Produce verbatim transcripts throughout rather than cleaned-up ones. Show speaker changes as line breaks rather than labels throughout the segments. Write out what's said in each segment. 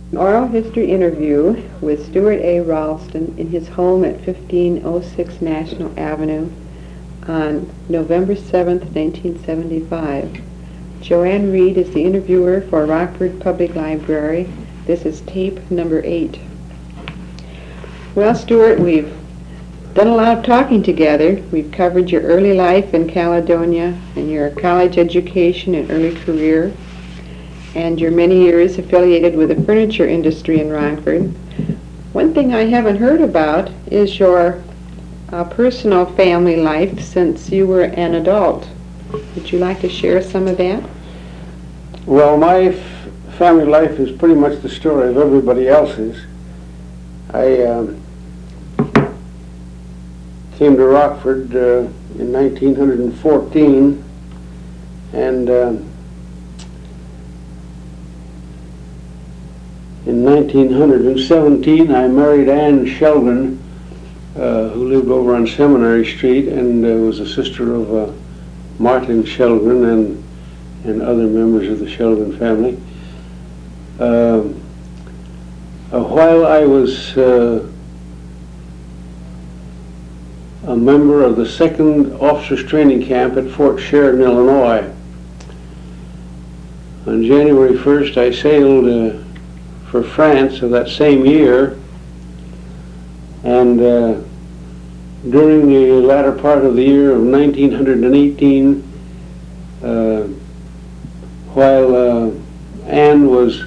Oral history interview with Stuart A. Ralston in his home at fifteen oh six National Avenue on November seventh, nineteen seventy-five. Joanne Reed is the interviewer for Rockford Public Library. This is tape number eight. Well, Stuart, we've done a lot of talking together. We've covered your early life in Caledonia and your college education and early career, and your many years affiliated with the furniture industry in Rockford. One thing I haven't heard about is your uh, personal family life since you were an adult. Would you like to share some of that?
Well, my f- family life is pretty much the story of everybody else's. I um, came to Rockford uh, in nineteen fourteen, and uh, in nineteen seventeen I married Ann Sheldon, uh, who lived over on Seminary Street, and uh, was a sister of uh, Martin Sheldon and and other members of the Sheldon family. Uh, uh, while I was uh, a member of the second Officers Training Camp at Fort Sheridan, Illinois, on January first I sailed uh, for France of that same year, and uh, during the latter part of the year of nineteen eighteen, uh, while uh, Anne was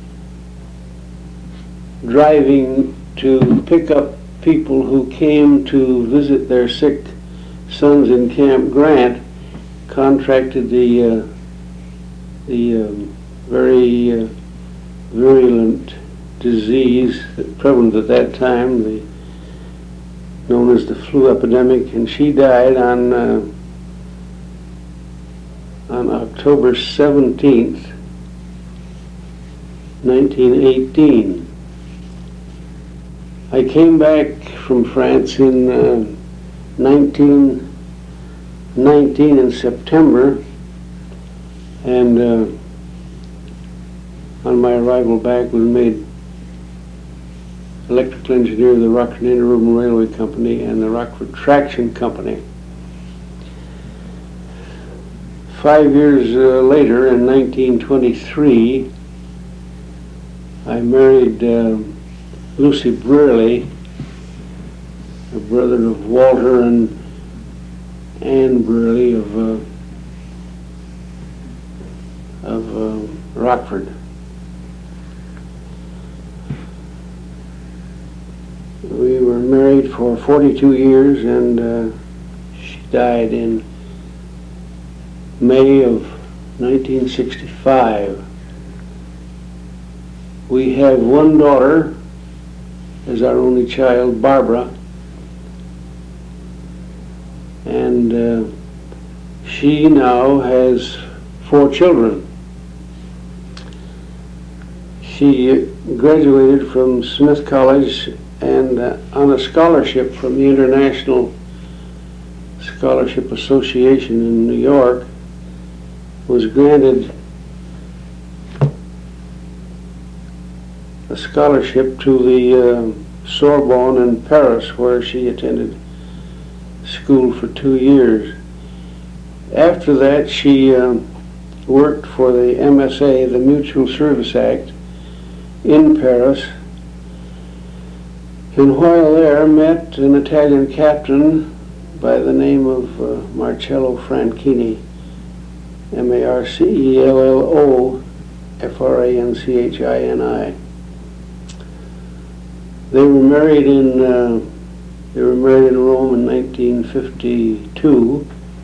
driving to pick up people who came to visit their sick sons in Camp Grant, contracted the uh, the um, very uh, virulent disease prevalent at that time, the known as the flu epidemic, and she died on uh, on October seventeenth, nineteen eighteen. I came back from France in uh, nineteen nineteen in September, and uh, on my arrival back was made electrical engineer of the Rockford Interurban Railway Company and the Rockford Traction Company. Five years uh, later, in nineteen twenty-three, I married uh, Lucy Brearley, a brother of Walter and Anne Brearley of uh, of uh, Rockford. We were married for forty-two years, and uh, she died in May of nineteen sixty-five. We have one daughter as our only child, Barbara, and uh, she now has four children. She graduated from Smith College and uh, on a scholarship from the International Scholarship Association in New York, was granted a scholarship to the uh, Sorbonne in Paris, where she attended school for two years. After that, she uh, worked for the M S A, the Mutual Service Act, in Paris, and while there met an Italian captain by the name of uh, Marcello Franchini, M A R C E L L O F R A N C H I N I. They were married in uh, they were married in Rome in nineteen fifty-two,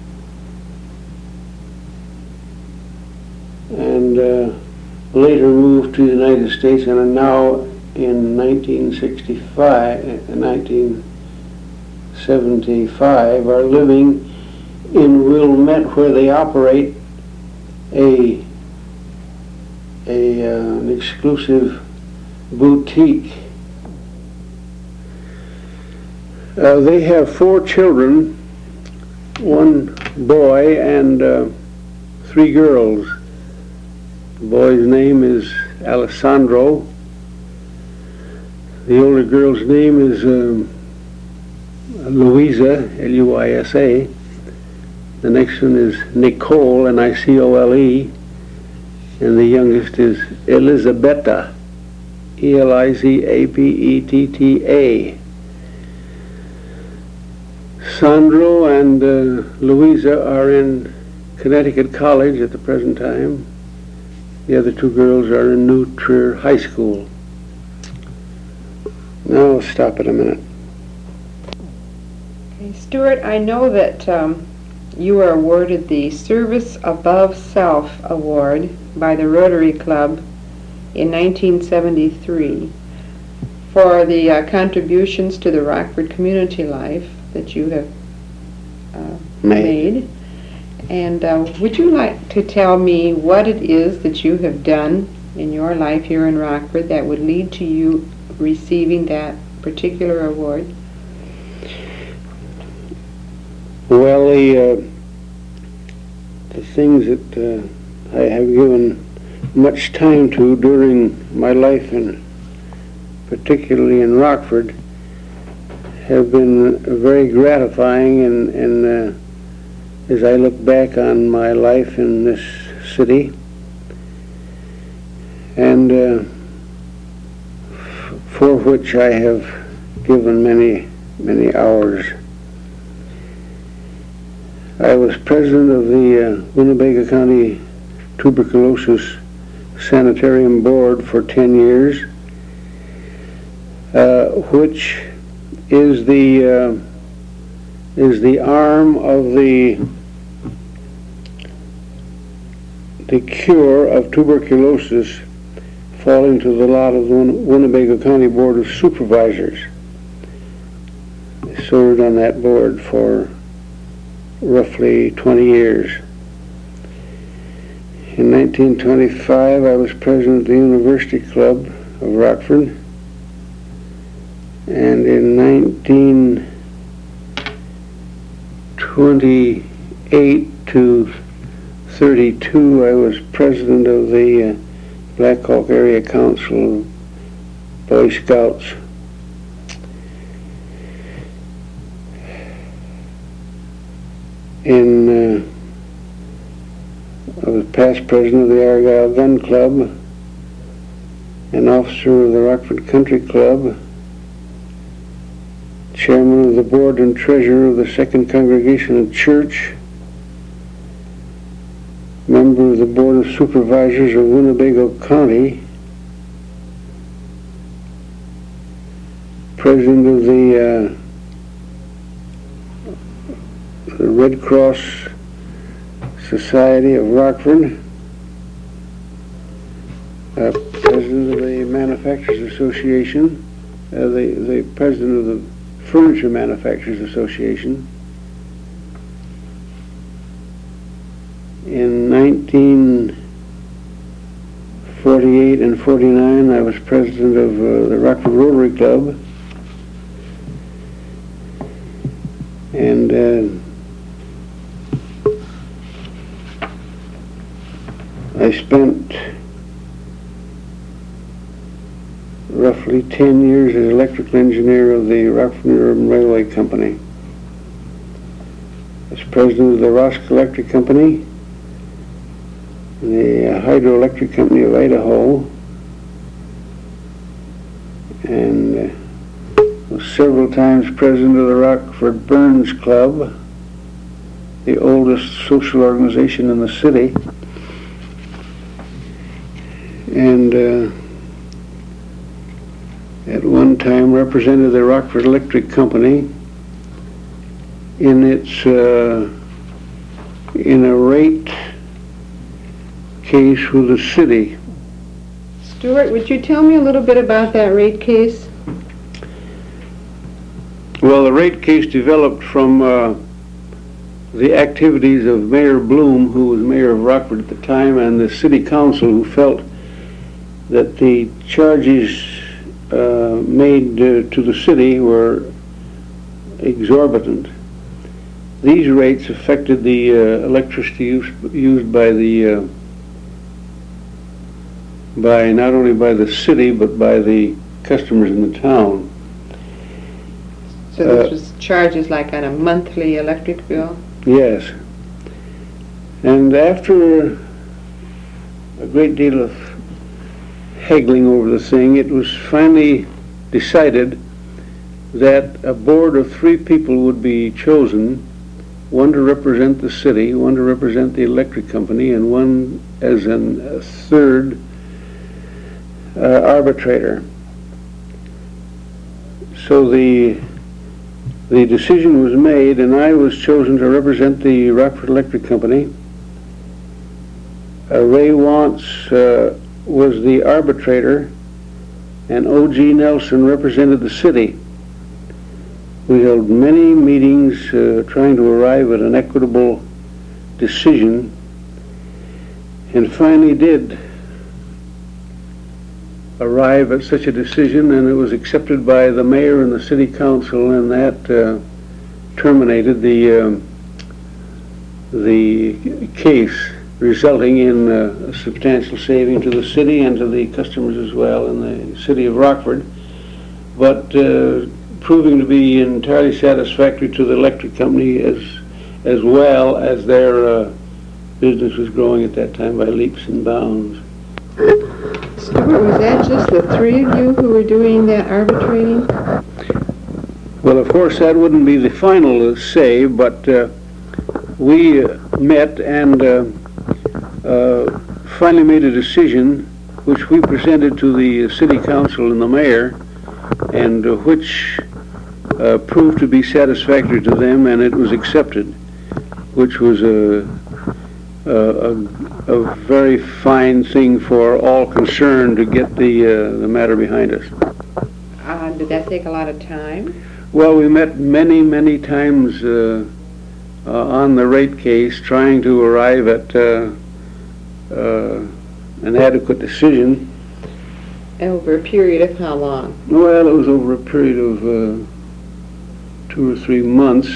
and uh, later moved to the United States, and are now in nineteen sixty-five, nineteen seventy-five, are living in Wilmette, where they operate a, a uh, an exclusive boutique. Uh, they have four children, one boy and uh, three girls. The boy's name is Alessandro, The older girl's name is um, Louisa, L U I S A. The next one is Nicole, N I C O L E. And the youngest is Elizabetta, E L I Z A P E T T A. Sandro and uh, Louisa are in Connecticut College at the present time. The other two girls are in New Trier High School. Now I'll stop it a minute.
Okay, Stuart, I know that um, you were awarded the Service Above Self Award by the Rotary Club in nineteen seventy-three for the uh, contributions to the Rockford community life that you have uh,
Made.
made. And uh, would you like to tell me what it is that you have done in your life here in Rockford that would lead to you receiving that particular award?
Well, the, uh, the things that uh, I have given much time to during my life, and particularly in Rockford, have been very gratifying, and, and uh, as I look back on my life in this city, and uh, f- for which I have given many, many hours. I was president of the uh, Winnebago County Tuberculosis Sanitarium Board for ten years, uh, which is the uh, is the arm of the the cure of tuberculosis falling to the lot of the Win- Winnebago County Board of Supervisors. I served on that board for roughly twenty years. In nineteen twenty-five, I was president of the University Club of Rockford, and in nineteen twenty-eight to thirty-two, I was president of the uh, Black Hawk Area Council of Boy Scouts. In uh, I was past president of the Argyle Gun Club, an officer of the Rockford Country Club, chairman of the board and treasurer of the Second Congregational Church, member of the Board of Supervisors of Winnebago County, president of the, uh, the Red Cross Society of Rockford, uh, president of the Manufacturers Association, uh, the, the president of the Furniture Manufacturers Association. In nineteen forty-eight and forty-nine, I was president of uh, the Rockford Rotary Club, and uh, I spent roughly ten years as electrical engineer of the Rockford Urban Railway Company. As president of the Rosk Electric Company, the Hydroelectric Company of Idaho, and uh, was several times president of the Rockford Burns Club, the oldest social organization in the city, and uh, at one time represented the Rockford Electric Company in its uh, in a rate case with the city.
Stuart, would you tell me a little bit about that rate case?
Well, the rate case developed from uh, the activities of Mayor Bloom, who was mayor of Rockford at the time, and the city council, who felt that the charges uh, made uh, to the city were exorbitant. These rates affected the uh, electricity use, used by the uh, by not only by the city but by the customers in the town.
So this
Uh,
was charges like on a monthly electric bill?
Yes. And after a great deal of haggling over the thing, it was finally decided that a board of three people would be chosen, one to represent the city, one to represent the electric company, and one as an, a third uh, arbitrator. So the the decision was made, and I was chosen to represent the Rockford Electric Company. Uh, Ray Wantz uh, was the arbitrator, and O G Nelson represented the city. We held many meetings uh, trying to arrive at an equitable decision, and finally did arrive at such a decision, and it was accepted by the mayor and the city council, and that uh, terminated the um, the case, resulting in uh, a substantial saving to the city and to the customers as well in the city of Rockford, but uh, proving to be entirely satisfactory to the electric company as as well as their uh, business was growing at that time by leaps and bounds.
Stuart, was that just the three of you who were doing that arbitrating?
Well, of course, that wouldn't be the final say, but uh, we uh, met and uh, uh, finally made a decision which we presented to the city council and the mayor, and uh, which uh, proved to be satisfactory to them, and it was accepted, which was a, a, a, a very fine thing for all concerned to get the, uh, the matter behind us.
Uh, did that take a lot of time?
Well, we met many, many times uh, uh, on the rate case, trying to arrive at uh, uh, an adequate decision.
Over a period of how long?
Well, it was over a period of uh, two or three months.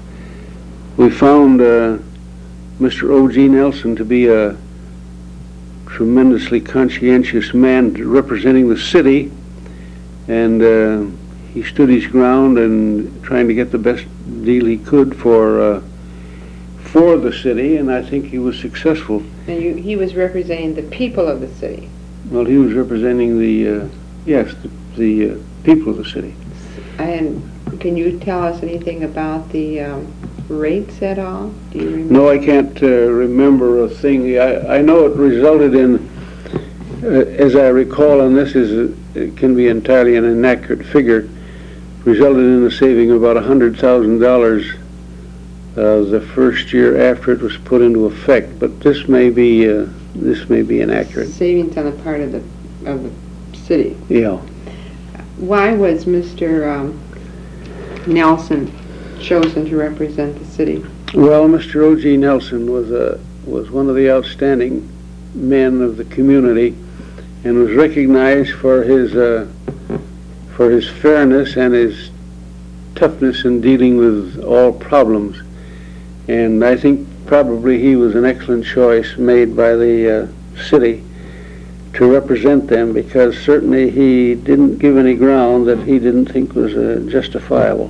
We found uh, Mister O G Nelson to be a tremendously conscientious man representing the city, and uh, he stood his ground and trying to get the best deal he could for uh, for the city, and I think he was successful.
And you, he was representing the people of the city.
Well, he was representing the uh, yes, the, the uh, people of the city.
And can you tell us anything about the um, rates at all? Do you remember?
No, I can't uh, remember a thing. I, I know it resulted in, uh, as I recall, and this is a, it can be entirely an inaccurate figure, resulted in a saving of about one hundred thousand dollars uh, the first year after it was put into effect. But this may be uh, this may be inaccurate.
Savings on the part of the of the city.
Yeah.
Why was Mister Um, Nelson chosen to represent the city?
Well, Mister O G Nelson was a was one of the outstanding men of the community, and was recognized for his uh, for his fairness and his toughness in dealing with all problems. And I think probably he was an excellent choice made by the uh, city to represent them, because certainly he didn't give any ground that he didn't think was uh, justifiable.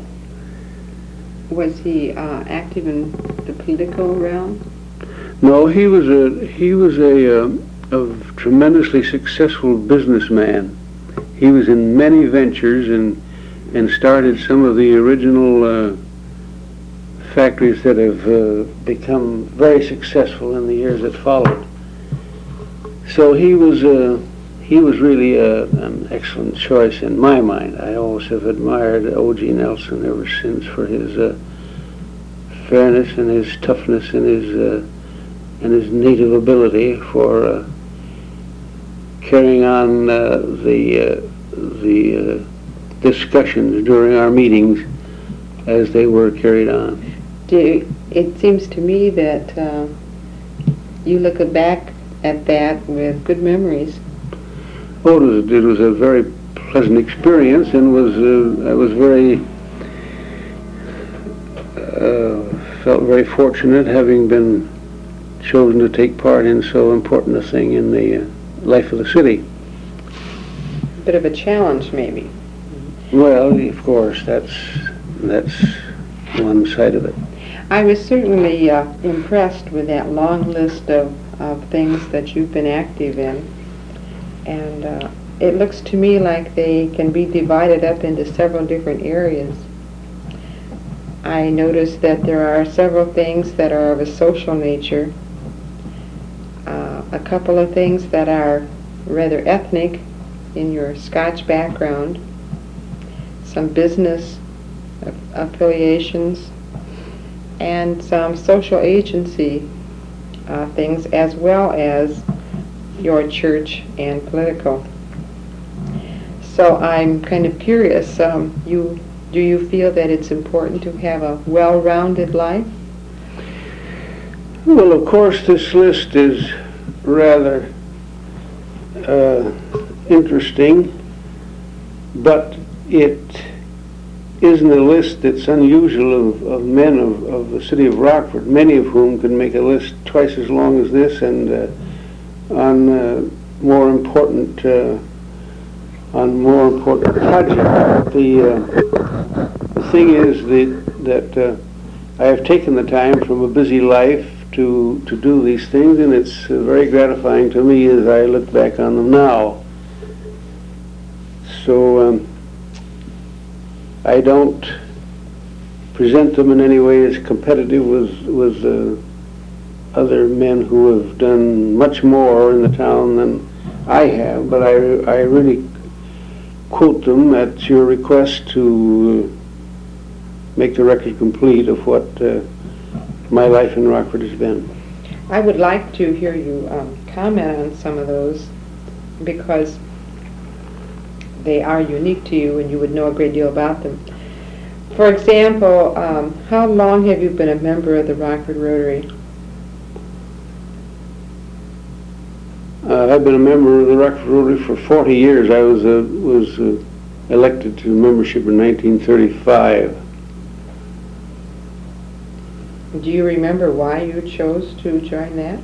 Was he uh, active in the political realm?
No, he was a he was a, uh, a tremendously successful businessman. He was in many ventures and and started some of the original uh, factories that have uh, become very successful in the years that followed. So he was uh, he was really a, an excellent choice in my mind. I always have admired O G Nelson ever since for his uh, fairness and his toughness and his uh, and his native ability for uh, carrying on uh, the uh, the uh, discussions during our meetings as they were carried on.
Do, it seems to me that uh, you look back at that with good memories.
Oh, it was, it was a very pleasant experience, and was uh, I was very uh, felt very fortunate having been chosen to take part in so important a thing in the uh, life of the city.
bit of a challenge, maybe.
Well, of course, that's that's one side of it.
I was certainly uh, impressed with that long list of, of things that you've been active in. And uh, it looks to me like they can be divided up into several different areas. I noticed that there are several things that are of a social nature, uh, a couple of things that are rather ethnic in your Scotch background, some business aff- affiliations, and some social agency uh, things, as well as your church and political. So I'm kind of curious, um, you do you feel that it's important to have a well-rounded life?
Well, of course, this list is rather uh, interesting, but it isn't a list that's unusual of, of men of, of the city of Rockford, many of whom can make a list twice as long as this, and uh, on uh, more important uh, on more important projects. The, uh, the thing is that, that uh, I have taken the time from a busy life to, to do these things, and it's uh, very gratifying to me as I look back on them now. So um, I don't present them in any way as competitive with, with uh, other men who have done much more in the town than I have, but I, I really quote them at your request to uh, make the record complete of what uh, my life in Rockford has been.
I would like to hear you um, comment on some of those, because they are unique to you and you would know a great deal about them. For example, um, how long have you been a member of the Rockford Rotary?
Uh, I've been a member of the Rockford Rotary for forty years. I was uh, was uh, elected to membership in nineteen thirty-five.
Do you remember why you chose to join that?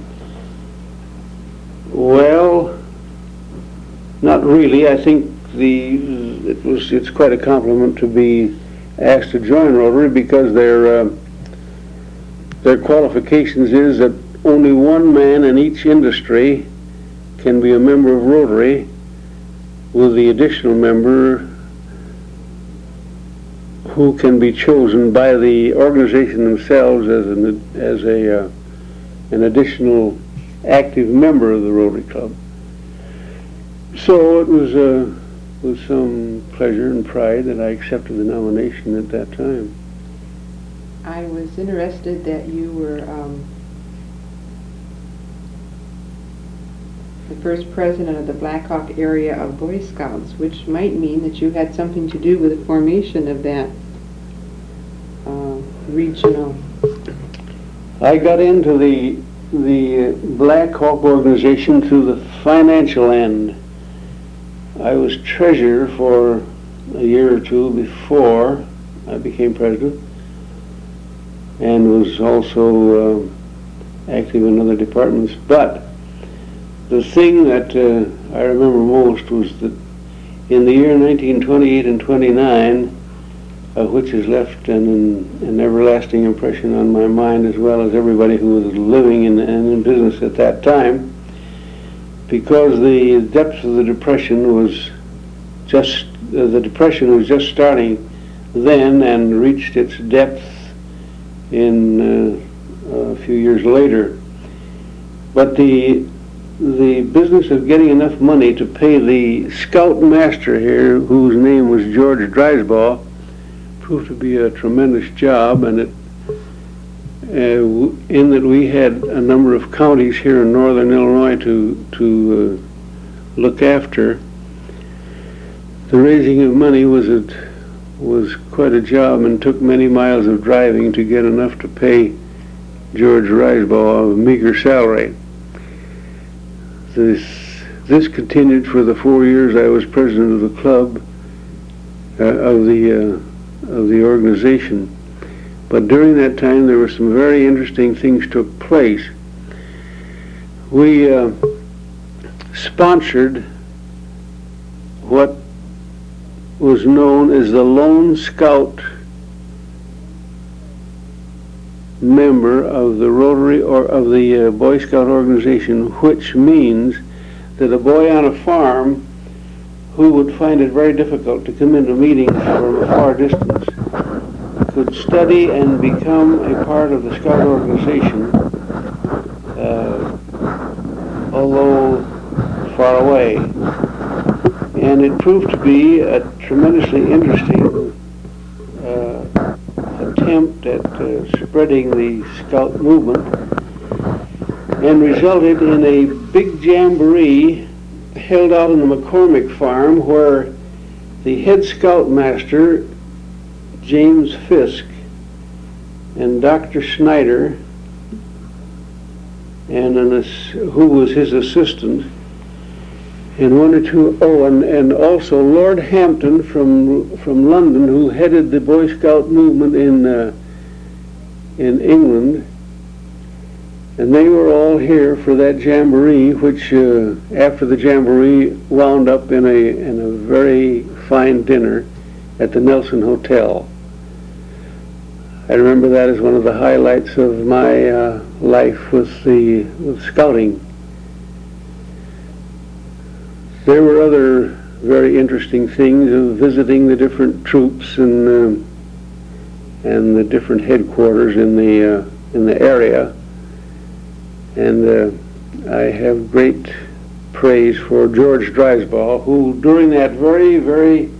Well, not really. I think the it was it's quite a compliment to be asked to join Rotary, because their uh, their qualifications is that only one man in each industry can be a member of Rotary, with the additional member who can be chosen by the organization themselves as an as a uh, an additional active member of the Rotary Club. So it was uh, with some pleasure and pride that I accepted the nomination at that time.
I was interested that you were um, the first president of the Black Hawk area of Boy Scouts, which might mean that you had something to do with the formation of that uh, regional.
I got into the the Black Hawk organization through the financial end. I was treasurer for a year or two before I became president, and was also uh, active in other departments. But the thing that uh, I remember most was that in the year nineteen twenty-eight and twenty-nine, uh, which has left an, an everlasting impression on my mind, as well as everybody who was living in, and in business at that time, because the depth of the Depression was just, uh, the Depression was just starting then and reached its depth in uh, a few years later. But the the business of getting enough money to pay the scoutmaster here, whose name was George Drysbaugh, proved to be a tremendous job, and it, uh, w- in that we had a number of counties here in northern Illinois to to uh, look after. The raising of money was a, was quite a job, and took many miles of driving to get enough to pay George Drysbaugh a meager salary. This this continued for the four years I was president of the club, uh, of the uh, of the organization. But during that time, there were some very interesting things took place. We uh, sponsored what was known as the Lone Scout member of the Rotary or of the uh, Boy Scout organization, which means that a boy on a farm who would find it very difficult to come into meetings from a far distance could study and become a part of the Scout organization, uh, although far away. And it proved to be a tremendously interesting uh, attempt at uh, spreading the Scout movement, and resulted in a big jamboree held out on the McCormick farm, where the head Scoutmaster, James Fisk, and Doctor Snyder, and an ass- who was his assistant, and one or two, oh, and, and also Lord Hampton from from London, who headed the Boy Scout movement in uh, in England, and they were all here for that jamboree, which uh, after the jamboree wound up in a in a very fine dinner at the Nelson Hotel. I remember that as one of the highlights of my uh, life with the with scouting. There were other very interesting things of visiting the different troops and uh, and the different headquarters in the uh, in the area, and uh, I have great praise for George Drysball, who during that very very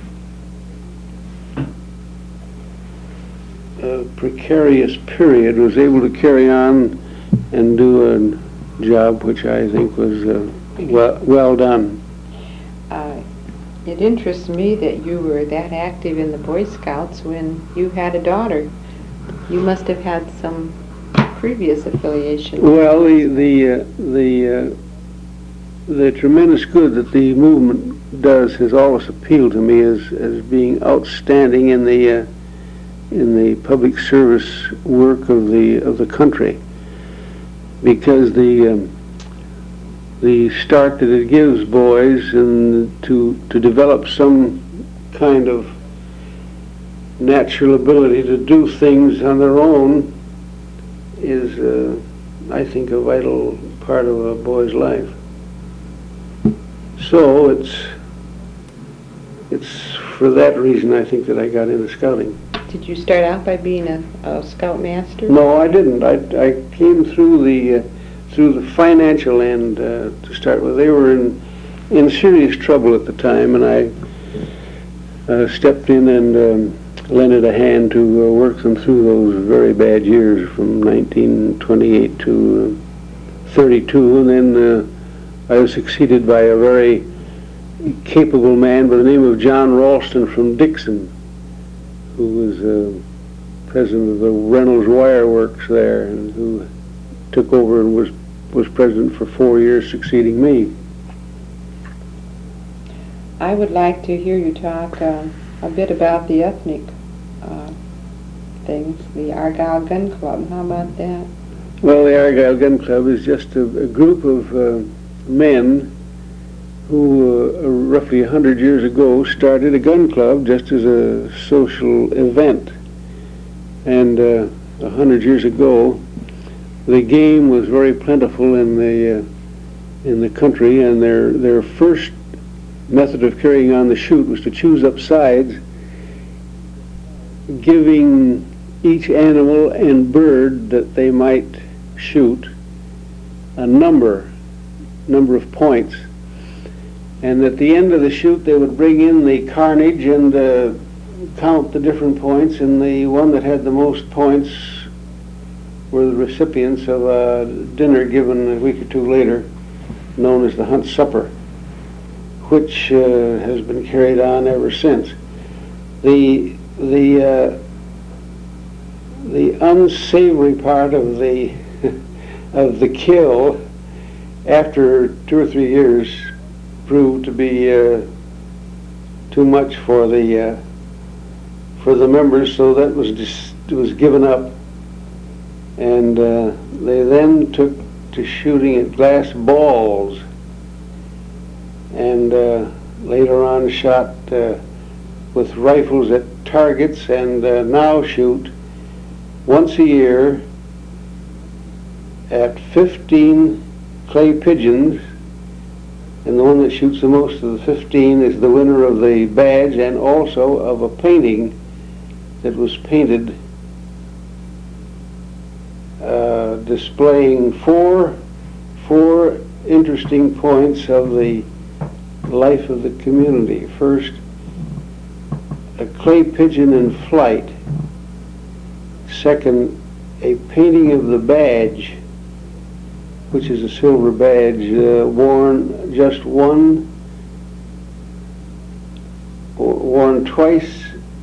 uh, precarious period was able to carry on and do a job which I think was uh, well well done.
Uh, it interests me that you were that active in the Boy Scouts when you had a daughter. You must have had some previous affiliation.
Well, the the uh, the uh, the tremendous good that the movement does has always appealed to me as as being outstanding in the uh, in the public service work of the of the country, because the um, the start that it gives boys and to to develop some kind of natural ability to do things on their own is, uh, I think, a vital part of a boy's life. So it's it's for that reason I think that I got into scouting.
Did you start out by being a, a Scoutmaster?
No, I didn't. I, I came through the uh, through the financial end uh, to start with. They were in in serious trouble at the time, and I uh, stepped in and um, lended a hand to uh, work them through those very bad years from nineteen twenty-eight to uh, thirty-two, and then uh, I was succeeded by a very capable man by the name of John Ralston from Dixon, who was uh, president of the Reynolds Wire Works there, and who took over and was was president for four years, succeeding me.
I would like to hear you talk uh, a bit about the ethnic uh, things, the Argyle Gun Club. How about that?
Well, the Argyle Gun Club is just a, a group of uh, men who uh, roughly a hundred years ago started a gun club just as a social event. And uh, a hundred years ago, the game was very plentiful in the uh, in the country, and their their first method of carrying on the shoot was to choose up sides, giving each animal and bird that they might shoot a number number of points, and at the end of the shoot they would bring in the carnage and uh, count the different points, and the one that had the most points were the recipients of a dinner given a week or two later, known as the Hunt Supper, which uh, has been carried on ever since. The the uh, the unsavory part of the of the kill after two or three years proved to be uh, too much for the uh, for the members, so that was dis- was given up, and uh, they then took to shooting at glass balls. And uh, later on shot uh, with rifles at targets, and uh, now shoot once a year at fifteen clay pigeons, and the one that shoots the most of the fifteen is the winner of the badge and also of a painting that was painted uh, displaying four four interesting points of the life of the community. First, a clay pigeon in flight. Second, a painting of the badge, which is a silver badge uh, worn just one, worn twice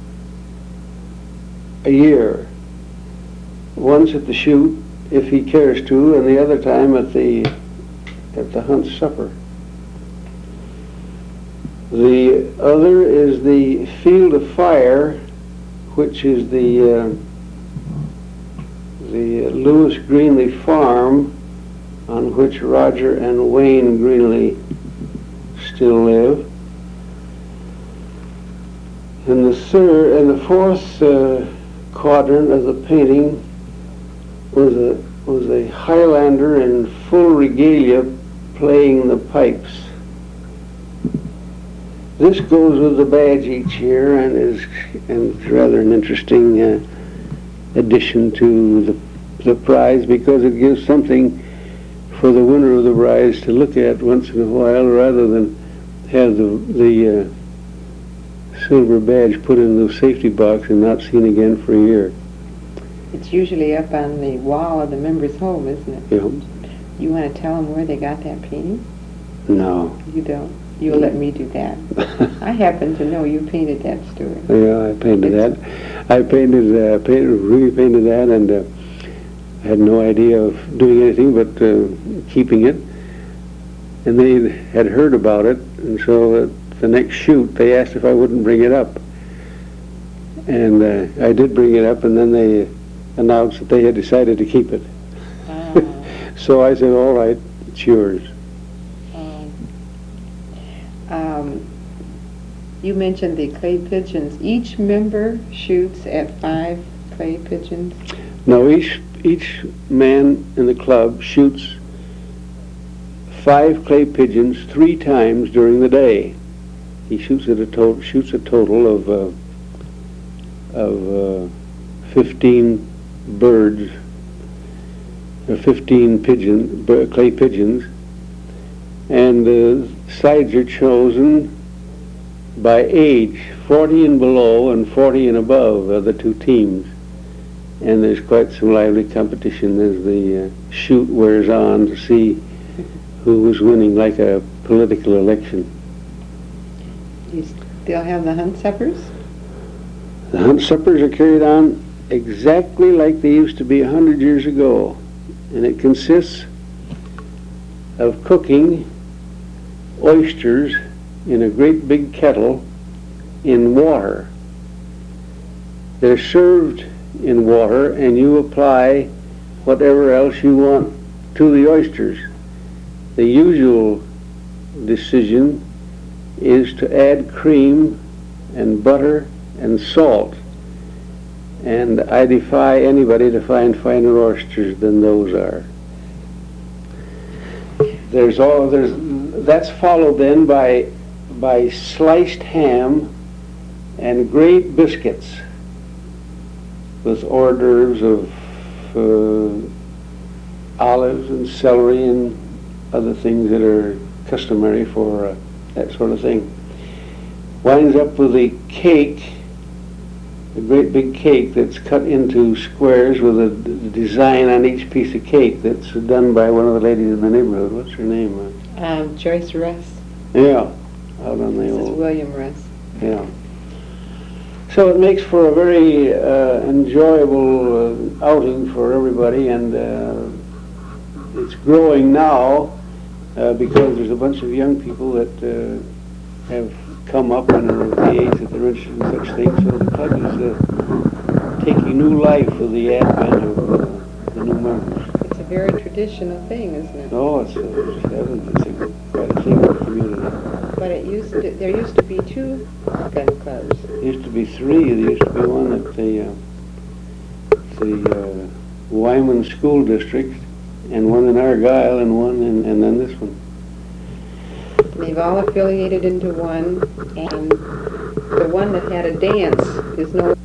a year. Once at the shoot, if he cares to, and the other time at the at the hunt supper. The other is the Field of Fire, which is the uh, the Lewis Greenlee farm, on which Roger and Wayne Greenlee still live. And the third and the fourth uh, quadrant of the painting was a was a Highlander in full regalia playing the pipes. This goes with the badge each year, and is and it's rather an interesting uh, addition to the the prize, because it gives something for the winner of the prize to look at once in a while, rather than have the the uh, silver badge put in the safety box and not seen again for a year.
It's usually up on the wall of the member's home, isn't it?
Yeah.
You want to tell them where they got that painting?
No.
You don't? You'll let me do that. I happen to know you painted that, Stuart.
Yeah, I painted
It's,
that. I painted, uh, painted, really painted that, and uh, had no idea of doing anything but uh, keeping it. And they had heard about it, and so at the next shoot, they asked if I wouldn't bring it up. And uh, I did bring it up, and then they announced that they had decided to keep it.
uh,
So I said, all right, it's yours.
um, um, you mentioned the clay pigeons. Each member shoots at five clay pigeons?
No, each each man in the club shoots five clay pigeons three times during the day. He shoots at a total shoots a total of uh, of uh, fifteen birds, or fifteen pigeon b- clay pigeons, and the sides are chosen by age, forty and below and forty and above are the two teams. And there's quite some lively competition as the uh, shoot wears on to see who was winning, like a political election.
Do you still have the hunt suppers?
The hunt suppers are carried on exactly like they used to be a hundred years ago, and it consists of cooking oysters in a great big kettle in water. They're served in water, and you apply whatever else you want to the oysters. The usual decision is to add cream and butter and salt, and I defy anybody to find finer oysters than those are. There's all there's that's followed then by by sliced ham and great biscuits with hors d'oeuvres of uh, olives and celery and other things that are customary for uh, that sort of thing. Winds up with a cake, a great big cake that's cut into squares with a d- design on each piece of cake that's done by one of the ladies in the neighborhood. What's her name?
Um, Joyce Russ.
Yeah, out on the
This is
old...
William Russ.
Yeah. So it makes for a very uh, enjoyable uh, outing for everybody, and uh, it's growing now uh, because there's a bunch of young people that uh, have come up and are at the age that they're interested in such things. So the club is uh, taking new life with the advent of uh, the new members.
It's a very traditional thing, isn't it?
No, it's, uh, it's, it's a, quite a thing in the community.
But it used to, there used to be two gun clubs.
There used to be three. There used to be one at the, uh, the uh, Wyman School District, and one in Argyle, and one in, and then this one.
They've all affiliated into one, and the one that had a dance is no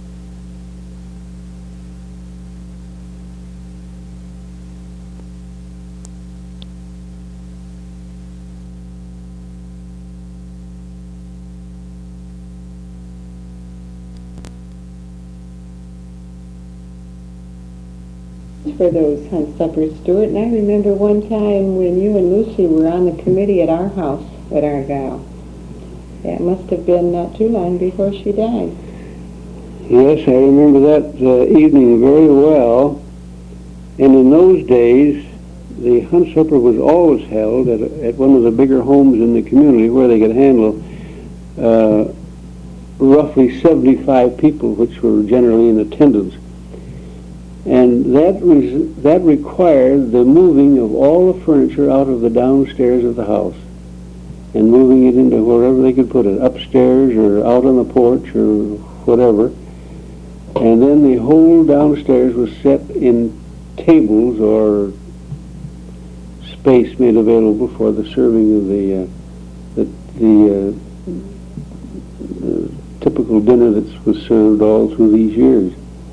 for those hunt suppers, Stuart. And I remember one time when you and Lucy were on the committee at our house at Argyle. That must have been not too long before she died.
Yes, I remember that uh, evening very well. And in those days, the hunt supper was always held at, at one of the bigger homes in the community where they could handle uh, roughly seventy-five people, which were generally in attendance. And that was, that required the moving of all the furniture out of the downstairs of the house and moving it into wherever they could put it, upstairs or out on the porch or whatever. And then the whole downstairs was set in tables or space made available for the serving of the, uh, the, the, uh, the typical dinner that was served all through these years.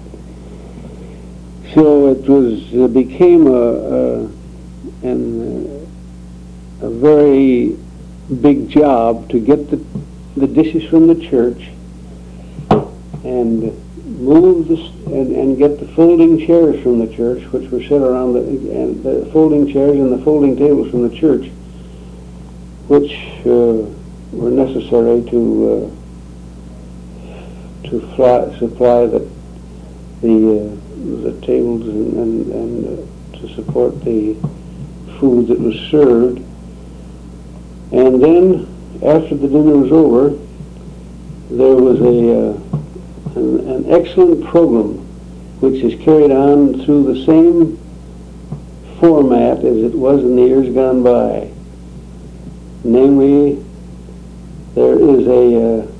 So it was it became a, a, an, a very big job to get the, the dishes from the church and move this and, and get the folding chairs from the church, which were set around the, and the folding chairs and the folding tables from the church, which uh, were necessary to uh, to fly, supply the the uh, the tables and, and, and uh, to support the food that was served. And then, after the dinner was over, there was a uh, an, an excellent program which is carried on through the same format as it was in the years gone by. Namely, there is a uh,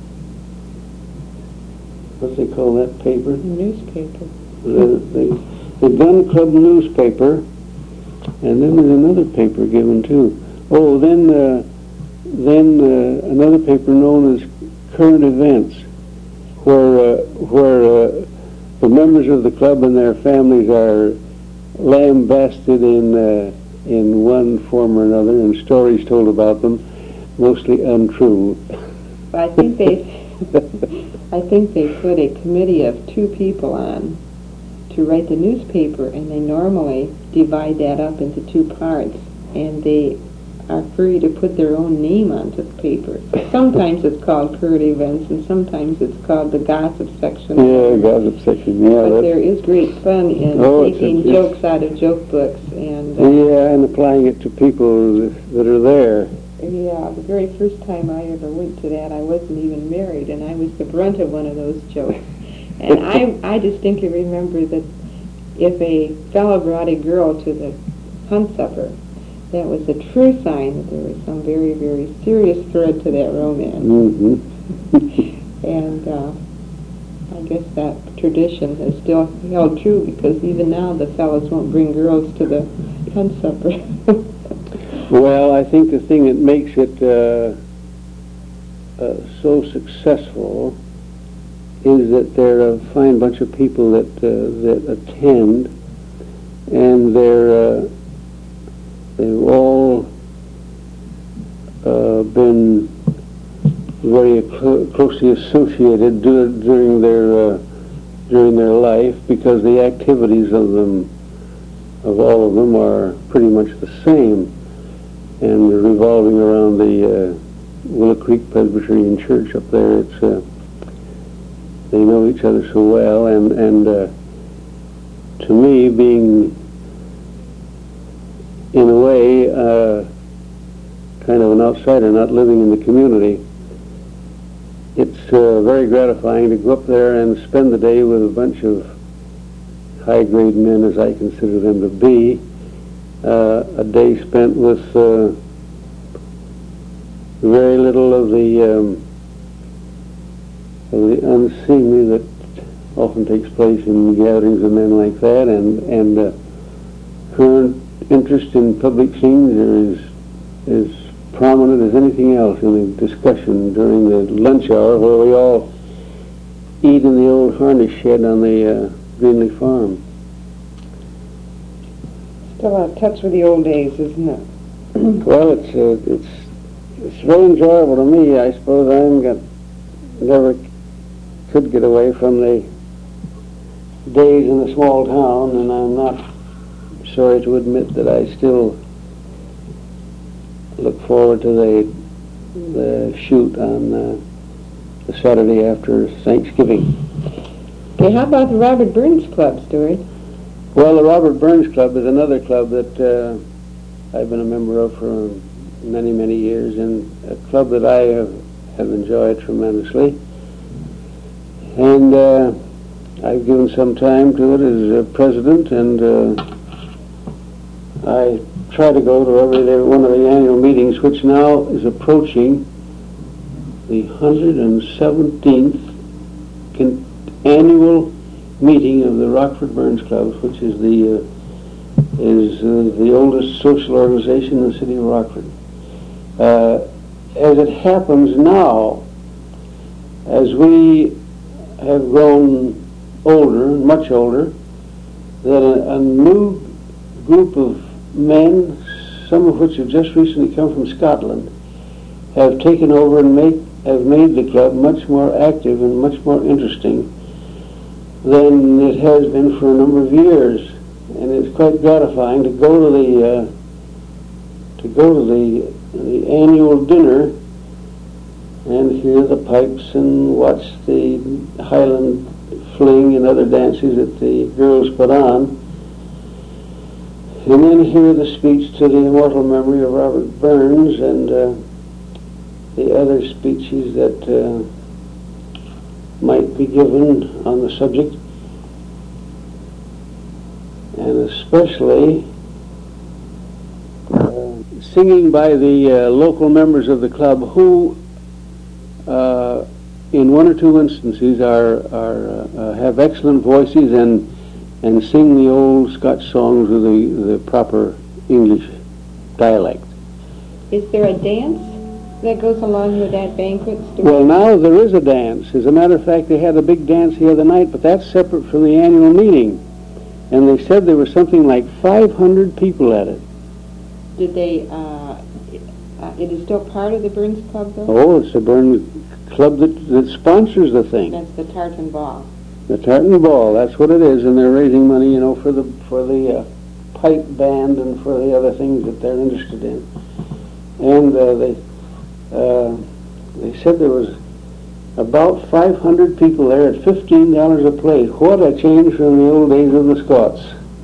what do they call that paper?
Newspaper.
The, the, the Gun Club newspaper, and then there's another paper given too. Oh, then uh, then uh, another paper known as Current Events, where uh, where uh, the members of the club and their families are lambasted in uh, in one form or another, and stories told about them, mostly untrue.
I think they. I think they put a committee of two people on to write the newspaper, and they normally divide that up into two parts, and they are free to put their own name onto the paper. Sometimes it's called Current Events, and sometimes it's called the Gossip Section.
Yeah, Gossip Section, yeah.
But there is great fun in
oh,
taking
it's, it's,
jokes out of joke books. and uh,
Yeah, and applying it to people that are there.
Yeah, the very first time I ever went to that, I wasn't even married, and I was the brunt of one of those jokes. And I, I distinctly remember that if a fellow brought a girl to the hunt supper, that was a true sign that there was some very, very serious thread to that romance.
Mm-hmm.
And uh, I guess that tradition has still held true, because even now the fellows won't bring girls to the hunt supper.
Well, I think the thing that makes it uh, uh, so successful is that there are a fine bunch of people that uh, that attend, and they're uh, they've all uh, been very cl- closely associated dur- during their uh, during their life, because the activities of them of all of them are pretty much the same. And revolving around the uh, Willow Creek Presbyterian Church up there. It's uh, they know each other so well, and and uh, to me, being in a way uh, kind of an outsider, not living in the community, it's uh, very gratifying to go up there and spend the day with a bunch of high-grade men, as I consider them to be. Uh, a day spent with uh, very little of the um, of the unseemly that often takes place in gatherings of men like that, and and uh, current interest in public things is is prominent as anything else in the discussion during the lunch hour, where we all eat in the old harness shed on the uh, Greenleaf Farm.
Still out of touch with the old days, isn't it?
Well, it's uh, it's it's very enjoyable to me. I suppose I got never could get away from the days in the small town, and I'm not sorry to admit that I still look forward to the the shoot on uh, the Saturday after Thanksgiving.
Okay, how about the Robert Burns Club, Stuart?
Well, the Robert Burns Club is another club that uh, I've been a member of for many, many years, and a club that I have, have enjoyed tremendously. And uh, I've given some time to it as uh, president, and uh, I try to go to every one of the annual meetings, which now is approaching the one hundred seventeenth con- annual meeting of the Rockford Burns Club, which is the uh, is uh, the oldest social organization in the city of Rockford. Uh, as it happens now, as we have grown older, much older, that a, a new group of men, some of which have just recently come from Scotland, have taken over and make, have made the club much more active and much more interesting than it has been for a number of years. And it's quite gratifying to go to the uh, to go to the, the annual dinner and hear the pipes and watch the Highland fling and other dances that the girls put on, and then hear the speech to the immortal memory of Robert Burns and uh, the other speeches that uh, might be given on the subject, and especially uh, singing by the uh, local members of the club who uh, in one or two instances are, are uh, have excellent voices and and sing the old Scotch songs with the, the proper English dialect.
Is there a dance that goes along with that banquet, Stuart?
Well, now there is a dance. As a matter of fact, they had a big dance the other night, but that's separate from the annual meeting. And they said there was something like five hundred people at it.
Did they, uh, uh, it is still part of the Burns Club, though?
Oh, it's the Burns Club that, that sponsors the thing.
That's the Tartan Ball.
The Tartan Ball, that's what it is, and they're raising money, you know, for the for the uh, pipe band and for the other things that they're interested in. And uh, they uh, they said there was about five hundred people there at fifteen dollars a plate. What a change from the old days of the Scots.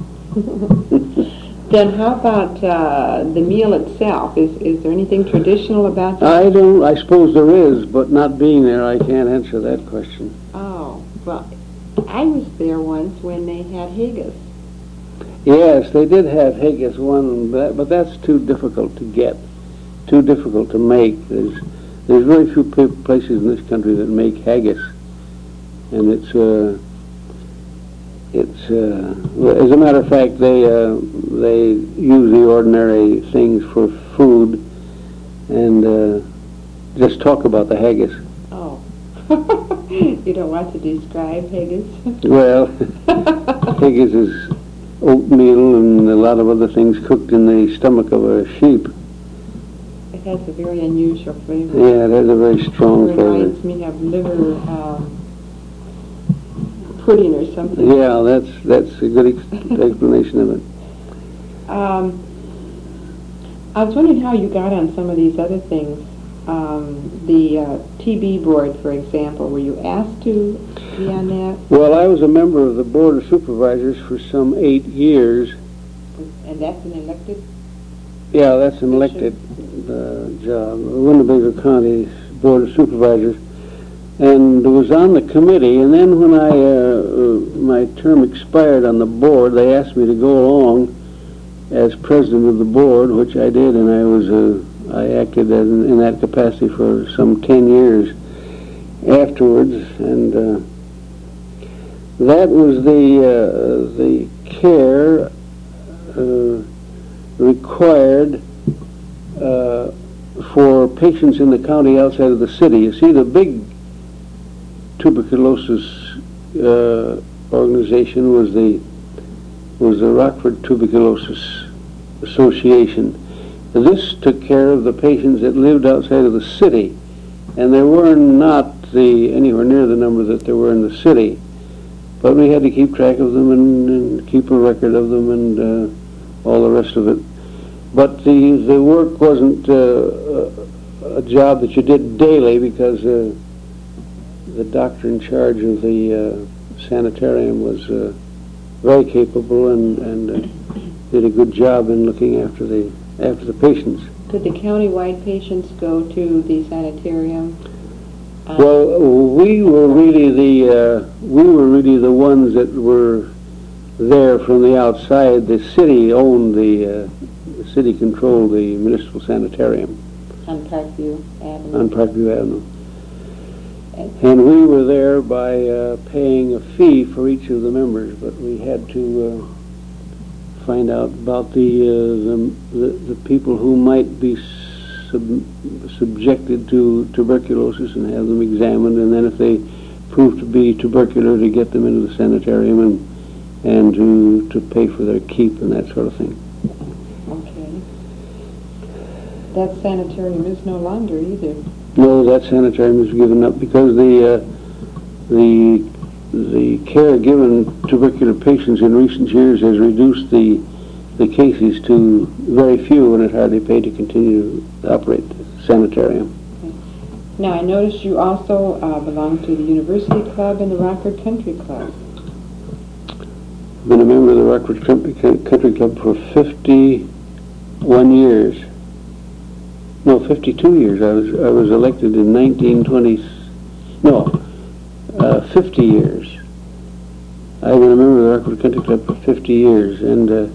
Then how about uh, the meal itself? Is is there anything traditional about that?
I don't, I suppose there is, but not being there, I can't answer that question.
Oh, well, I was there once when they had haggis.
Yes, they did have haggis one, but, but that's too difficult to get, too difficult to make. There's there's very few p- places in this country that make haggis, and it's uh, it's uh, well, as a matter of fact, they uh, they use the ordinary things for food, and uh, just talk about the haggis.
Oh. You don't want to describe haggis?
Well, haggis is oatmeal and a lot of other things cooked in the stomach of a sheep.
It has a very unusual flavor.
Yeah, it has a very strong
It
flavor.
reminds me of liver um, pudding or something.
Yeah, that's that's a good ex- explanation of it.
Um, I was wondering how you got on some of these other things. Um, the uh, T B board, for example, were you asked to be on that?
Well, I was a member of the Board of Supervisors for some eight years.
And that's an elected?
Yeah, that's an elected uh, job, Winnebago County Board of Supervisors, and was on the committee. And then when I uh, uh, my term expired on the board, they asked me to go along as president of the board, which I did, and I was a I acted as in, in that capacity for some ten years afterwards, and uh, that was the uh, the care uh, required uh, for patients in the county outside of the city. You see, the big tuberculosis uh, organization was the was the Rockford Tuberculosis Association. This took care of the patients that lived outside of the city, and there were not the anywhere near the number that there were in the city. But we had to keep track of them and, and keep a record of them and uh, all the rest of it. But the the work wasn't uh, a job that you did daily, because uh, the doctor in charge of the uh, sanitarium was uh, very capable and, and uh, did a good job in looking after the after the patients.
Could the county-wide patients go to the sanitarium? Um,
Well, we were really the uh, we were really the ones that were there from the outside. The city owned the, uh, the city controlled the municipal sanitarium
on Parkview Avenue.
on Parkview Avenue, and we were there by uh, paying a fee for each of the members. But we had to uh, find out about the, uh, the the the people who might be Sub, subjected to tuberculosis and have them examined, and then if they prove to be tubercular, to get them into the sanitarium and and to to pay for their keep and that sort of thing.
Okay. That sanitarium is no longer either.
No, that sanitarium is given up because the uh, the the care given tubercular patients in recent years has reduced the the cases to very few, and it hardly paid to continue to operate the sanitarium.
Okay. Now, I noticed you also uh, belong to the University Club and the Rockford Country Club.
I've been a member of the Rockford Country, Country Club for fifty-one years. No, fifty-two years. I was I was elected in nineteen twenty. No, uh, fifty years. I've been a member of the Rockford Country Club for fifty years, and uh,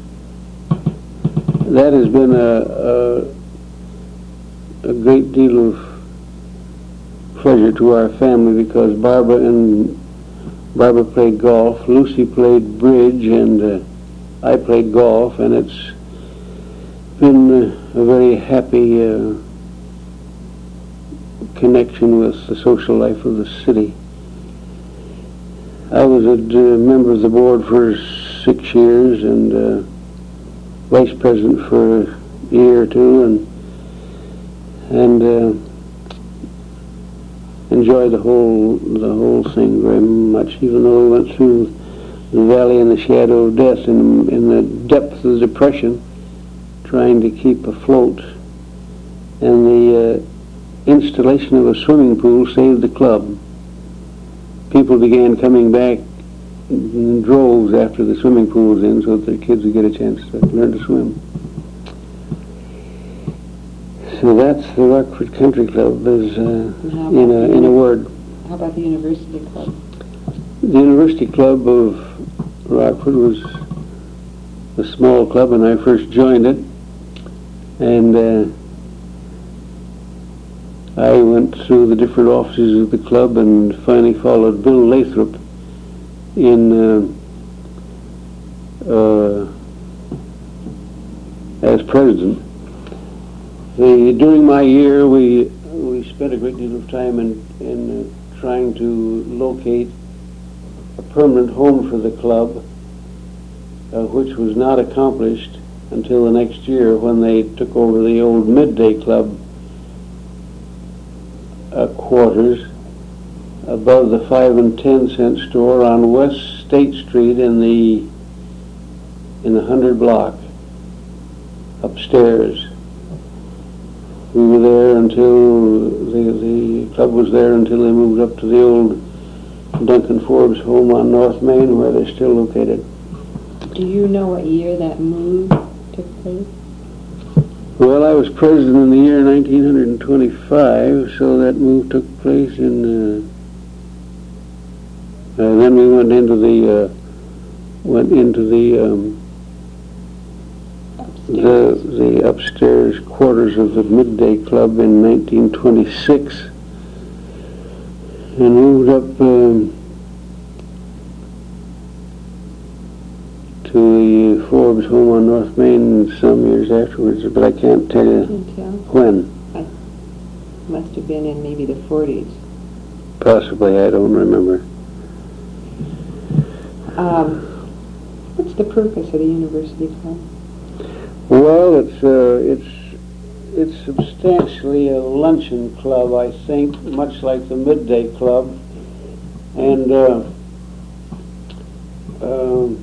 that has been a, a, a great deal of pleasure to our family, because Barbara and Barbara played golf, Lucy played bridge, and uh, I played golf, and it's been uh, a very happy uh, connection with the social life of the city. I was a uh, member of the board for six years and uh, vice president for a year or two, and and uh, enjoyed the whole the whole thing very much. Even though we went through the valley in the shadow of death, in in the depth of the depression, trying to keep afloat, and the uh, installation of a swimming pool saved the club. People began coming back in droves after the swimming pool was in, so that their kids would get a chance to learn to swim. So that's the Rockford Country Club, as uh, in a in a word.
How about the University Club?
The University Club of Rockford was a small club when I first joined it, and uh, I went through the different offices of the club and finally followed Bill Lathrop in uh, uh, as president. The, during my year, we we spent a great deal of time in, in uh, trying to locate a permanent home for the club, uh, which was not accomplished until the next year when they took over the old Midday Club uh, quarters above the five and ten cent store on West State Street in the in the hundred block upstairs. We were there until the the club was there until they moved up to the old Duncan Forbes home on North Main, where they're still located.
Do you know what year that move took place?
Well, I was president in the year nineteen twenty-five, so that move took place in. Uh, uh, then we went into the uh, went into the um,
upstairs?
The, the upstairs quarters of the Midday Club in nineteen twenty-six, and moved up um, to the Forbes home on North Main some years afterwards, but I can't tell you
Can't tell.
when.
I must have been in maybe the forties.
Possibly, I don't remember.
Um, what's the purpose of the University Club?
Well, it's uh, it's it's substantially a luncheon club, I think, much like the Midday Club, and uh, um,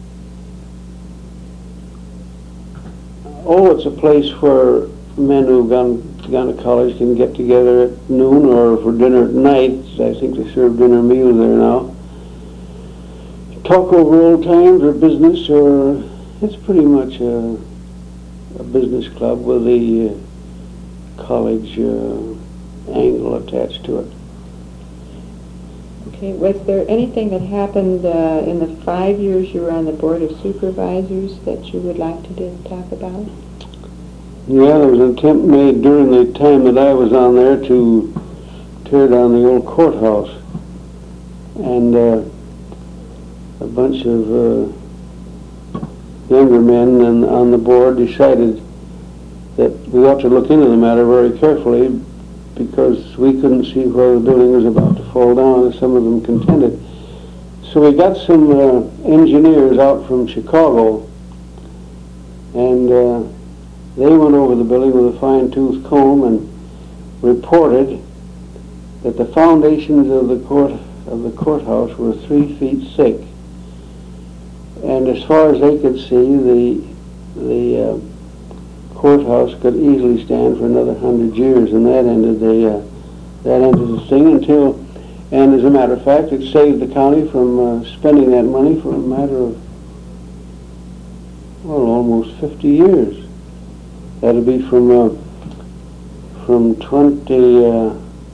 oh, it's a place where men who've gone gone to college can get together at noon or for dinner at night. I think they serve dinner meals there now. Talk over old times or business, or it's pretty much a, a business club with the uh, college uh, angle attached to it.
Okay, was there anything that happened uh, in the five years you were on the Board of Supervisors that you would like to do, talk about?
Yeah, there was an attempt made during the time that I was on there to tear down the old courthouse. And uh, a bunch of uh, younger men and on the board decided that we ought to look into the matter very carefully because we couldn't see where the building was about to fall down, as some of them contended. So we got some uh, engineers out from Chicago, and uh, they went over the building with a fine-tooth comb and reported that the foundations of the court of the courthouse were three feet thick, and as far as they could see, the the uh, courthouse could easily stand for another hundred years, and that ended the uh, that ended the thing until, and as a matter of fact, it saved the county from uh, spending that money for a matter of well almost fifty years. That'll be from uh, from twenty, uh,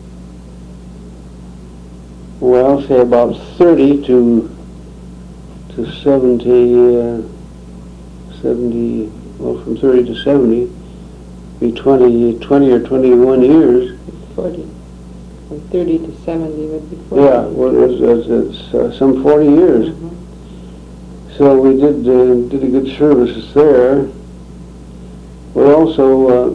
well, say about thirty to to seventy, uh, seventy. Well, from thirty to seventy, be twenty, twenty or twenty-one years.
Forty. From thirty to seventy would be forty.
Yeah, well, it's, it's, it's uh, some forty years.
Mm-hmm.
So we did uh, did a good services there. We also uh,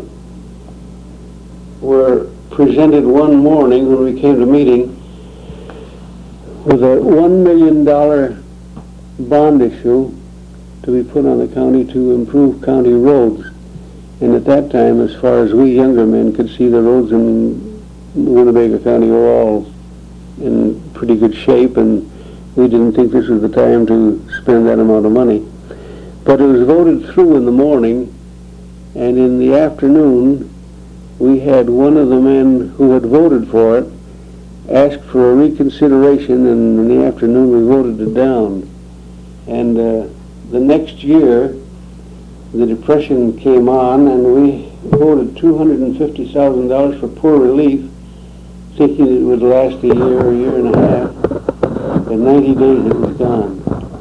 were presented one morning when we came to meeting with a one million dollar bond issue to be put on the county to improve county roads. And at that time, as far as we younger men could see, the roads in Winnebago County were all in pretty good shape, and we didn't think this was the time to spend that amount of money. But it was voted through in the morning, and in the afternoon, we had one of the men who had voted for it ask for a reconsideration, and in the afternoon we voted it down. And uh, the next year, the Depression came on, and we voted two hundred fifty thousand dollars for poor relief, thinking it would last a year, a year and a half. In ninety days, it was gone.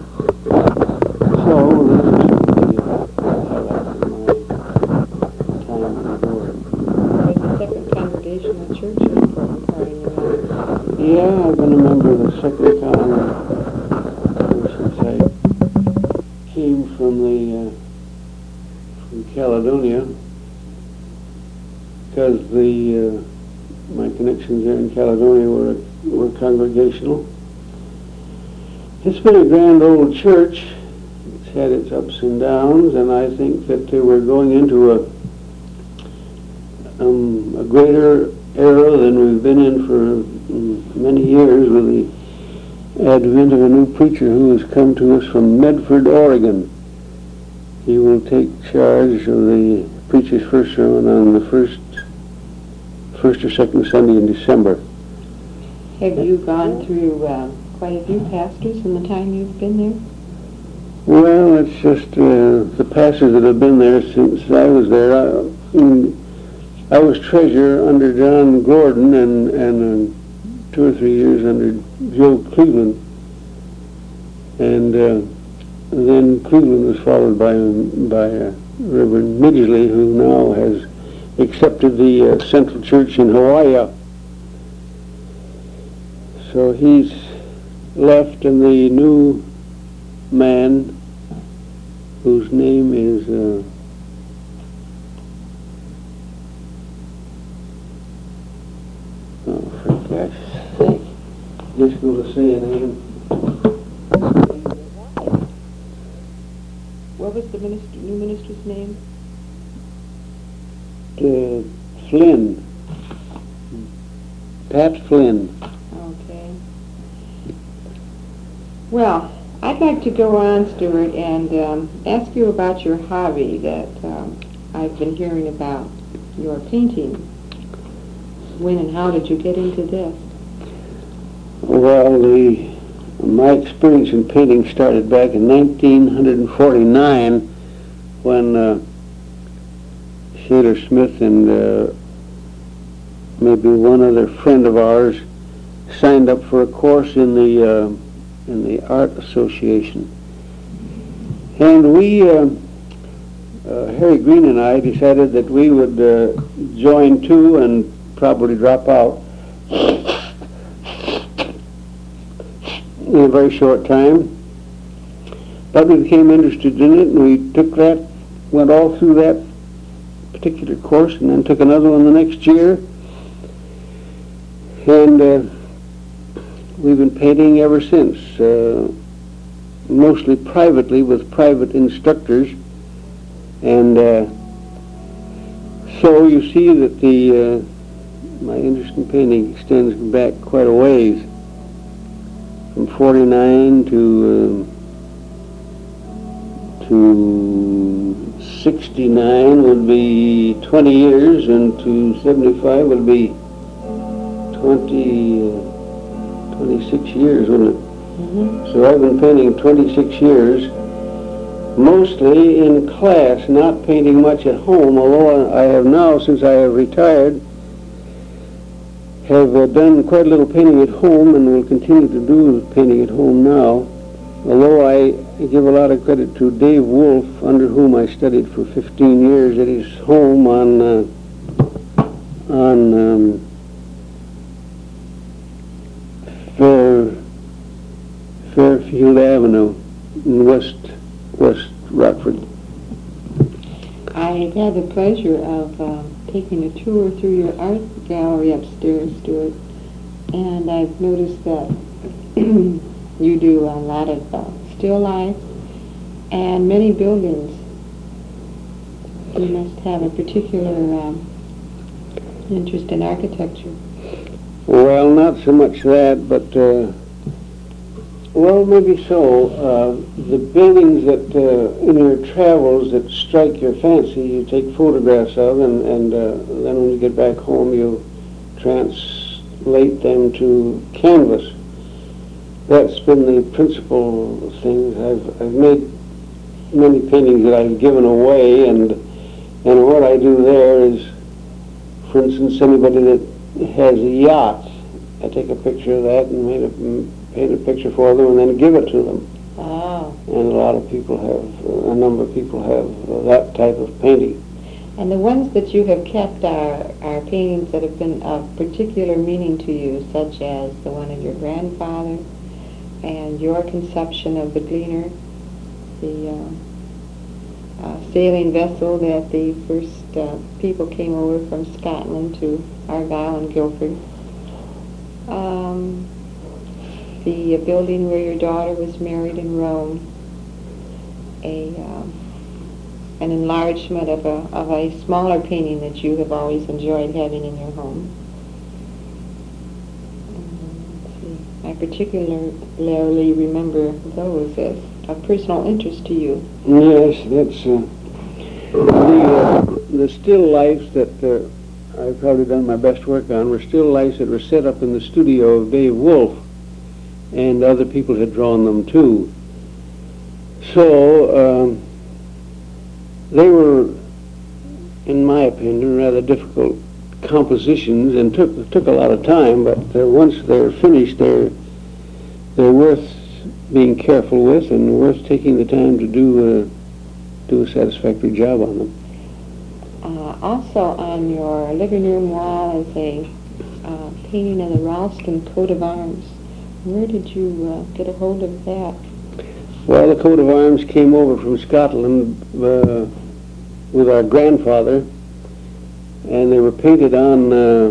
So, this is the highlight of my time on the board.
Was the Second Congregational Church an important part in your life?
Yeah, I've been a member of the Second Con since I came from the uh, from Caledonia, because the uh, my connections there in Caledonia were were congregational. It's been a grand old church. It's had its ups and downs, and I think that uh, we're going into a um, a greater era than we've been in for um, many years, with the advent of a new preacher who has come to us from Medford, Oregon. He will take charge of the preacher's first sermon on the first first or second Sunday in December.
Have you gone through uh, quite a few pastors in the time you've been there?
Well, it's just uh, the pastors that have been there since I was there. I, mm, I was treasurer under John Gordon, and, and uh, two or three years under Joe Cleveland. And uh, then Cleveland was followed by, by uh, Reverend Midgley, who now has accepted the uh, Central Church in Hawaii. So he's left, and the new man, whose name is uh, oh, for gosh sake, just going to say a name.
What was the minister, new minister's name?
Uh, Flynn. Pat Flynn.
Okay. Well, I'd like to go on, Stuart, and um, ask you about your hobby that um, I've been hearing about, your painting. When and how did you get into this?
Well, the my experience in painting started back in nineteen forty-nine when uh, Shaler Smith and uh, maybe one other friend of ours signed up for a course in the uh, in the Art Association, and we uh, uh, Harry Green and I decided that we would uh, join too and probably drop out in a very short time. But we became interested in it, and we took that, went all through that particular course, and then took another one the next year. And uh, we've been painting ever since, uh, mostly privately with private instructors. And uh, so you see that the uh, my interest in painting extends back quite a ways. From forty-nine to uh, to sixty-nine would be twenty years, and to seventy-five would be twenty, uh, twenty-six years, wouldn't it?
Mm-hmm.
So I've been painting twenty-six years, mostly in class, not painting much at home, although I have now, since I have retired, have uh, done quite a little painting at home, and will continue to do painting at home now, although I give a lot of credit to Dave Wolf, under whom I studied for fifteen years at his home on uh, on um, Fair, Fairfield Avenue in West West Rockford.
I had the pleasure of um, taking a tour through your art gallery upstairs, Stuart, and I've noticed that you do a lot of uh, still life and many buildings. You must have a particular um, interest in architecture.
Well, not so much that, but uh, well, maybe so. Uh, the buildings that uh, in your travels that strike your fancy, you take photographs of, and, and uh, then when you get back home, you translate them to canvas. That's been the principal thing. I've, I've made many paintings that I've given away, and and what I do there is, for instance, anybody that has a yacht, I take a picture of that and made a, paint a picture for them and then give it to them.
Oh.
And a lot of people have, uh, a number of people have uh, that type of painting.
And the ones that you have kept are, are paintings that have been of particular meaning to you, such as the one of your grandfather and your conception of the Gleaner, the uh, uh, sailing vessel that the first uh, people came over from Scotland to Argyll and Guildford. Um, the uh, building where your daughter was married in Rome, a um, an enlargement of a of a smaller painting that you have always enjoyed having in your home. Um, let's see. I particularly remember those as of personal interest to you.
Yes, that's uh, the uh, the still lifes that uh, I've probably done my best work on were still lifes that were set up in the studio of Dave Wolf, and other people had drawn them too. So um, they were, in my opinion, rather difficult compositions, and took took a lot of time. But uh, once they're finished, they're they're worth being careful with, and worth taking the time to do uh, do a satisfactory job on them.
Uh, also on your living room wall is a uh, painting of the Ralston coat of arms. Where did you uh, get a hold of that?
Well, the coat of arms came over from Scotland uh, with our grandfather, and they were painted on uh,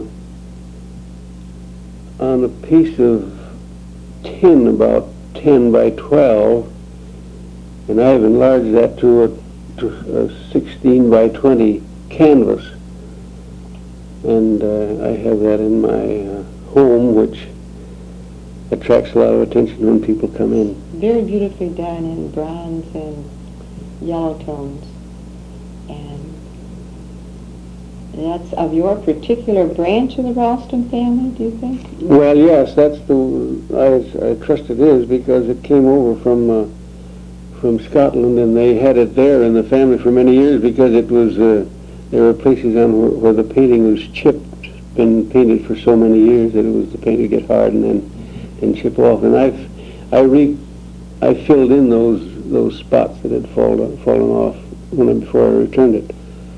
on a piece of tin about ten by twelve, and I've enlarged that to a, to a sixteen by twenty canvas, and uh, I have that in my uh, home, which attracts a lot of attention when people come in.
Very beautifully done in bronze and yellow tones, and that's of your particular branch of the Ralston family, do you think?
Well, yes, that's the, I, I trust it is, because it came over from uh, from Scotland, and they had it there in the family for many years, because it was, uh, there were places on where, where the painting was chipped, been painted for so many years that it was, the paint would get hard and then and chip off, and I've, I re, I filled in those those spots that had fallen fallen off when I, before I returned it.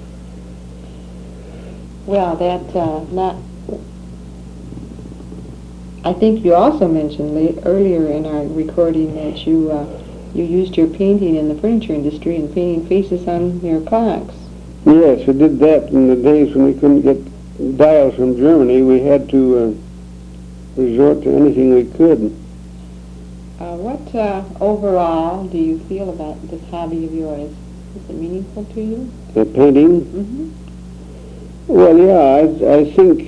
Well, that uh, not. I think you also mentioned late, earlier in our recording that you uh, you used your painting in the furniture industry and painting faces on your clocks.
Yes, I did that in the days when we couldn't get dials from Germany. We had to uh, resort to anything we could.
Uh, what uh, overall do you feel about this hobby of yours? Is it meaningful to you?
The painting?
Mm-hmm.
Well, yeah, I, I think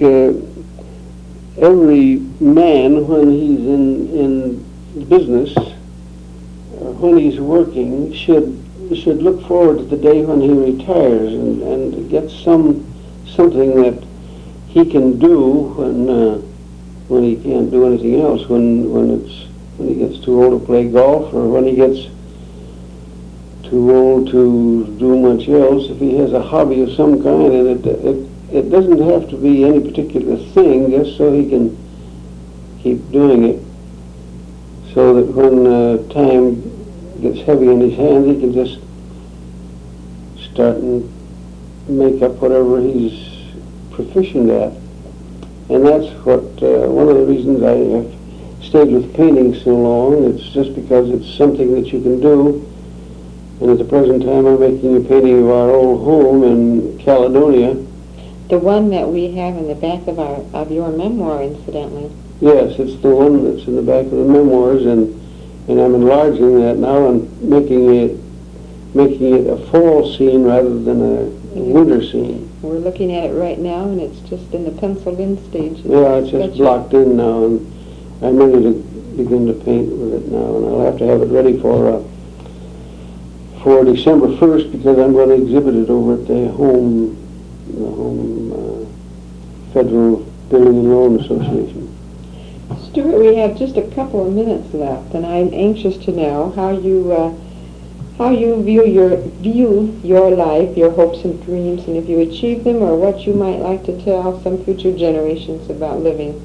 uh, every man, when he's in, in business, uh, when he's working, should should look forward to the day when he retires and, and get some something that he can do when uh, when he can't do anything else. When when it's when he gets too old to play golf, or when he gets too old to do much else, if he has a hobby of some kind, and it, it, it doesn't have to be any particular thing, just so he can keep doing it, so that when uh, time gets heavy in his hands, he can just start and make up whatever he's proficient at. And that's what, uh, one of the reasons I have stayed with painting so long. It's just because it's something that you can do. And at the present time, I'm making a painting of our old home in Caledonia.
The one that we have in the back of our of your memoir, incidentally.
Yes, it's the one that's in the back of the memoirs, and and I'm enlarging that now and making it making it a fall scene rather than a winter scene.
We're looking at it right now, and it's just in the penciled in stage.
Yeah, it's just blocked in now, and I'm ready to begin to paint with it now, and I'll have to have it ready for uh, for December first, because I'm going to exhibit it over at the home, the home uh, Federal Building and Loan Association.
Stuart, we have just a couple of minutes left, and I'm anxious to know how you uh, how you view your view your life, your hopes and dreams, and if you achieve them, or what you might like to tell some future generations about living.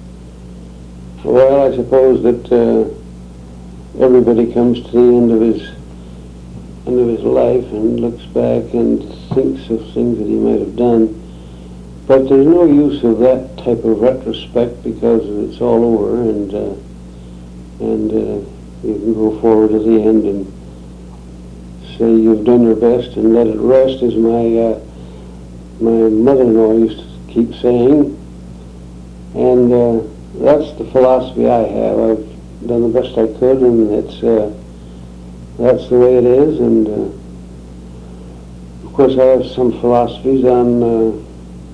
Well, I suppose that uh, everybody comes to the end of his end of his life and looks back and thinks of things that he might have done. But there's no use of that type of retrospect, because it's all over, and uh, and uh, you can go forward to the end and say you've done your best and let it rest, as my uh, my mother-in-law used to keep saying. And uh, that's the philosophy I have. I've done the best I could, and it's uh, that's the way it is. And uh, of course, I have some philosophies on uh,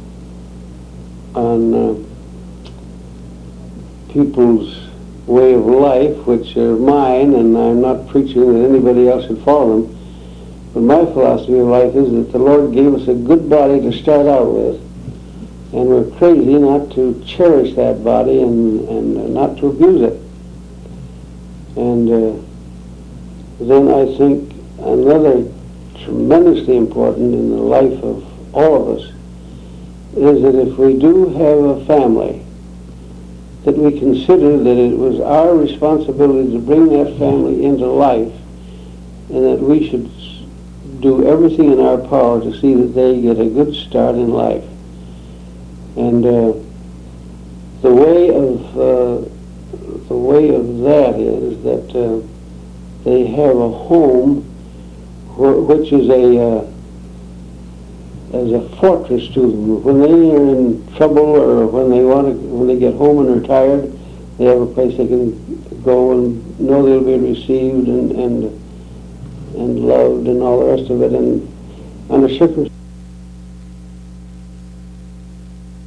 on uh, people's way of life, which are mine, and I'm not preaching that anybody else should follow them. But my philosophy of life is that the Lord gave us a good body to start out with, and we're crazy not to cherish that body and, and uh, not to abuse it. And uh, then I think another tremendously important in the life of all of us is that if we do have a family, that we consider that it was our responsibility to bring that family into life, and that we should do everything in our power to see that they get a good start in life. And uh, the way of uh, the way of that is that uh, they have a home wh- which is a uh, as a fortress to them. When they are in trouble or when they want to, when they get home and are tired, they have a place they can go and know they'll be received and and and loved and all the rest of it. And under circumstances